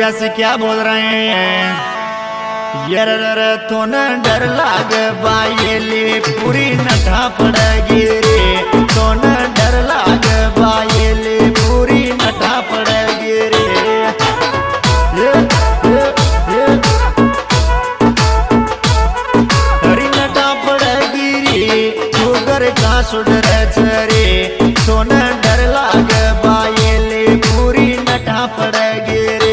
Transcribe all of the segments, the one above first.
से क्या बोल रहे हैं? यार तो न डर लाग बायली पूरी नठा पड़ेगी रे, तो न डर लाग बायली पूरी नठा पड़ेगी रे। हरी नठा पड़ेगी रे तू घर का सुधर रे, तो न डर लाग बायली पूरी नठा पड़ेगी रे।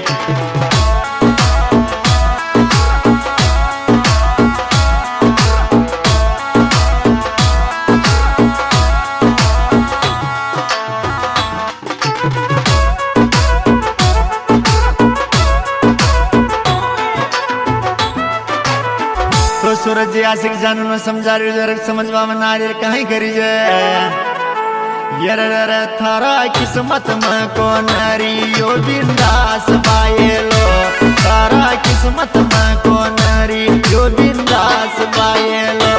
तो सूरज जी आशिक जानू न समझा रही जरा समझवा में ना रे कहीं करी जे यार रे थारा किस्मत में को नरी यो बिंदास बायलो, थारा किस्मत में को नरी यो बिंदास बायलो।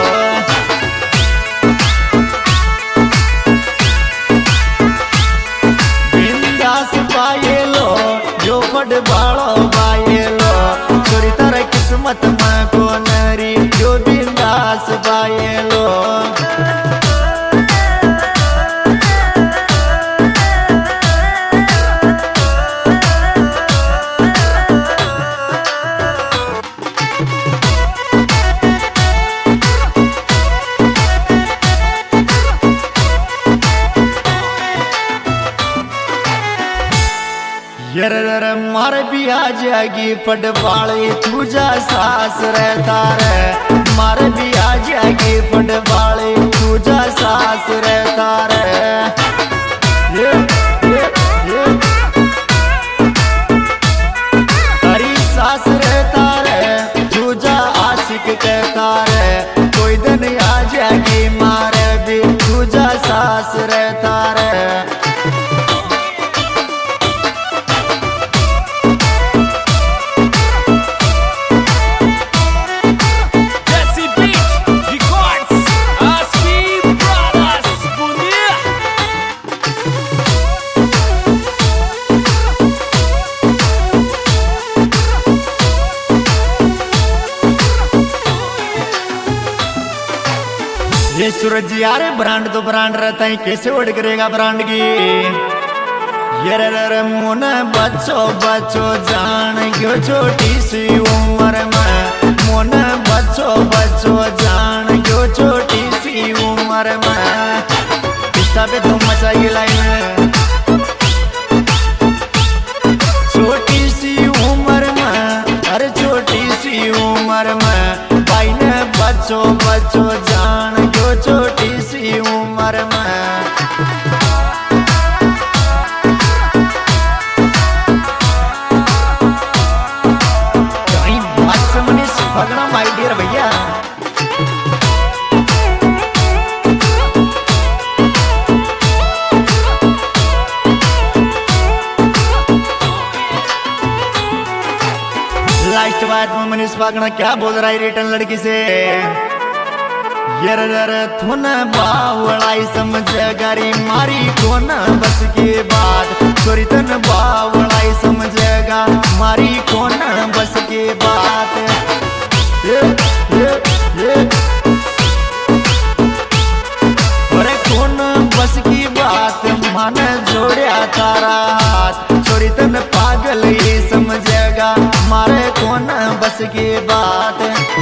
बिंदास बायलो जो फट बाड़ो बायलो, छोरी तारा किस्मत में को नरी जो बिंदास बायलो। यार मार भी आ जाएगी फटबाड़ी तुझा सास रहता रे, मार भी आ जाएगी फटबाड़ी तुझा सास रहता रे। तारी सास रहता रे तुझा आशिक कहता रे, कोई दिन आ जाएगी मारे भी तुझा सास रहता रे। ये सूरज जी यार ब्रांड तो ब्रांड रहता है, कैसे ओढ़ करेगा ब्रांड की। यार मुन बच्चो बच्चो जान क्यों छोटी सी उम्र में, मुन बच्चो बच्चो जान क्यों छोटी सी उम्र में। पिस्ता पे तुम मचाएगी लाइन छोटी सी उम्र में, अरे छोटी सी उम्र में भाई ने बच्चो बच्चो जान क्यों छोटी सी उम्र में। कहीं बात समझने भगना माय डियर भैया। लास्ट बात में मनीष पागना क्या बोल रहा है रिटर्न लड़की से? यार थुन बावलाई समझ गरी मारी कोन बस के बाद, छोरी तन बावलाई समझेगा मारी कोन बस के बाद। अरे कौन बस की बात मान जोड़िया तारा हाथ, छोरी तन पागल ही समझेगा मारे कौन बस की बात।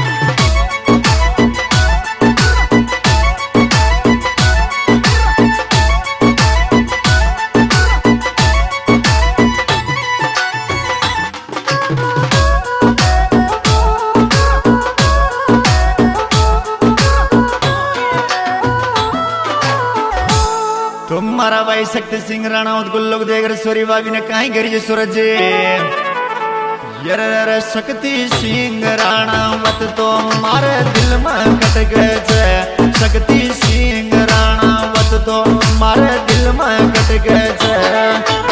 तुम्हारा भाई शक्ति सिंह राणा गुल्लोक देगर सोरी बाबी ने कहीं करी सूरज जी। यार शक्ति सिंह राणा मत तो मारे दिल में कट गए, शक्ति सिंह राणा मत तो मारे दिल में कट गए।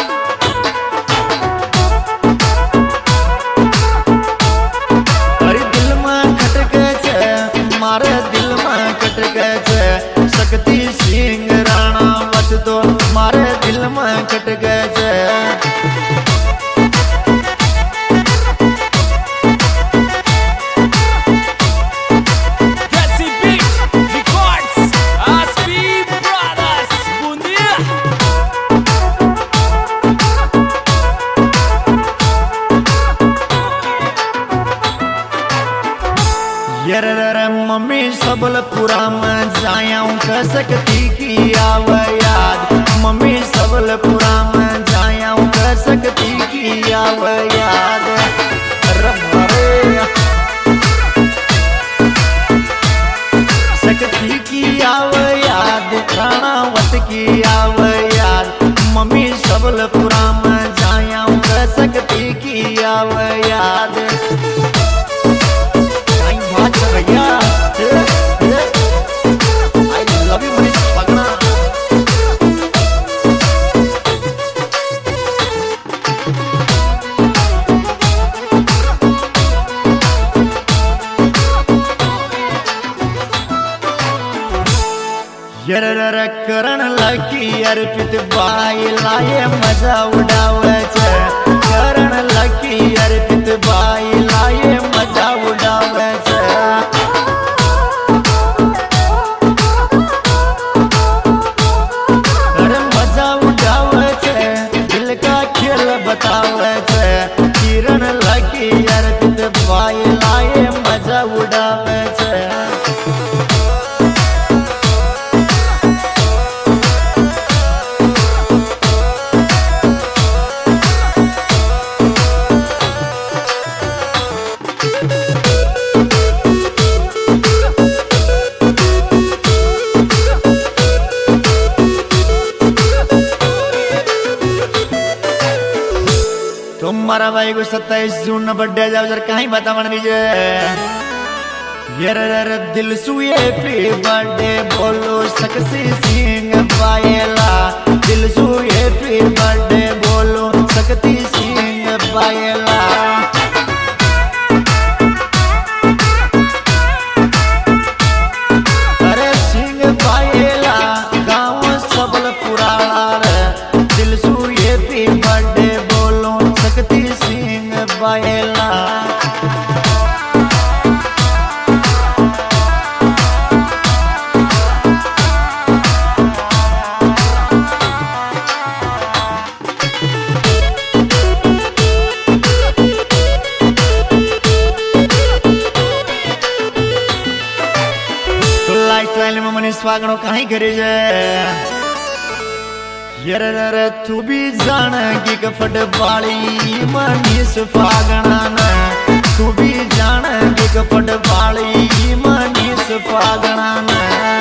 अरे दिल में कट गए मारे दिल में कट गए, शक्ति सिंह राणा मत तो मारे दिल में कट गए। सबलपुरा में जायाऊं क सकती की आव याद। मम्मी सबलपुरा में जायाऊं क सकती की आव याद। सकती की आव याद, राणावत की आव याद। मम्मी सबलपुरा में जायाऊं क सकती की आव याद। भैया I love you Manish Pagna. यरर करण लकी अर्पित बाई लाये मजा उड़ावे छे। करण लकी अर्पित बाई लाये मजा उड़ावे छे। अरे मजा उड़ावे छे, दिल का खेल बतावे छे। किरण लकी अर्पित बाई लाये मजा उड़ावे छे। तुम्हारा भाई को 27 जून बर्थडे जाओ जर कहीं बतावन दीजिए। यार दिल सुए पे बर्थडे बोलो सकसी सिंह बायला। दिल सुए पे बर्थडे बोलो सकती सिंह बायला। अरे सिंह बायला गाँव सबलपुरा। दिल सुए पे बर्थडे बोलो सकती सिंह बायला। तो लाइफस्टाइल में मनीष स्वागणो कहीं करे जाए। यार तू भी जानेगी कफट वाली मनीष फागणा ने। तू भी जानेगी कफट वाली मनीष फागणा ने।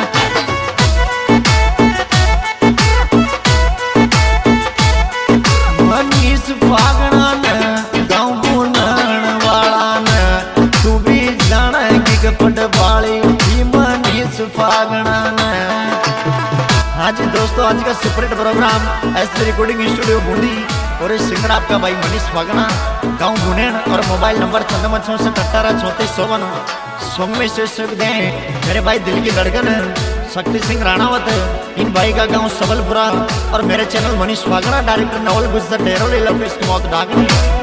मनीष फागणा ने गाँव बुनण वाला ने। तू भी जानेगी कफट वाली मनीष फागणा ने। हाँ जी दोस्तों, आज का superhit program SP recording studio Bundi और इस सिंगर आपका भाई मनीष फागणा, गाँव बुनेन और मोबाइल नंबर 9664183454। सॉन्ग में से सुख दें मेरे भाई दिल की धड़कन शक्ति सिंह राणावत, इन भाई का गाँव सबलपुरा और मेरे channel Manish Phagna, director Naval Gujar Deroli love इसकी मौत डाकनी।